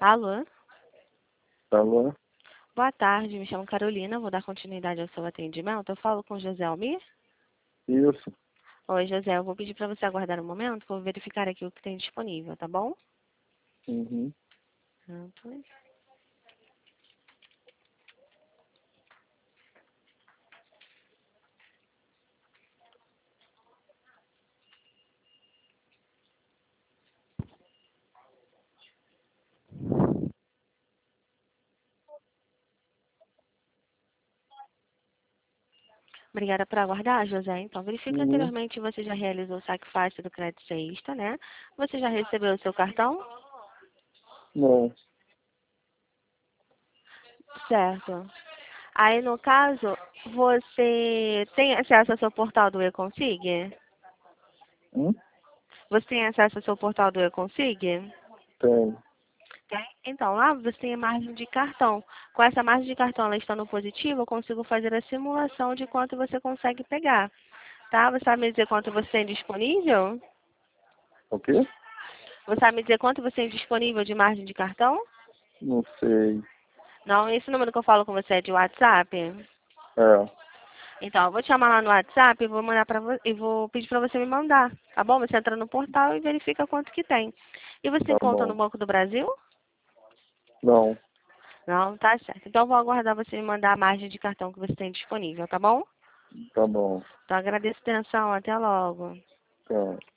Alô? Alô? Boa tarde, me chamo Carolina, vou dar continuidade ao seu atendimento. Eu falo com José Almir? Isso. Oi, José, eu vou pedir para você aguardar um momento, que eu vou verificar aqui o que tem disponível, tá bom? Uhum. Pronto. Obrigada por aguardar, José. Então, verifique Uhum. anteriormente você já realizou o sacrifício do crédito ceísta, né? Você já recebeu o seu cartão? Não. Certo. Aí, no caso, você tem acesso ao seu portal do eConsig? Hum? Você tem acesso ao seu portal do eConsig? Tem. Tem. Então, lá você tem a margem de cartão. Com essa margem de cartão, ela estando positiva, eu consigo fazer a simulação de quanto você consegue pegar. Tá? Você sabe me dizer quanto você tem disponível? O quê? Você sabe me dizer quanto você tem disponível de margem de cartão? Não sei. Não, esse número que eu falo com você é de WhatsApp? É. Então, eu vou te chamar lá no WhatsApp e vou mandar para você e vou pedir para você me mandar, tá bom? Você entra no portal e verifica quanto que tem. E você tem Tá conta no bom. Banco do Brasil? Não. Não, tá certo. Então, eu vou aguardar você me mandar a margem de cartão que você tem disponível, tá bom? Tá bom. Então, agradeço a atenção. Até logo. Tá.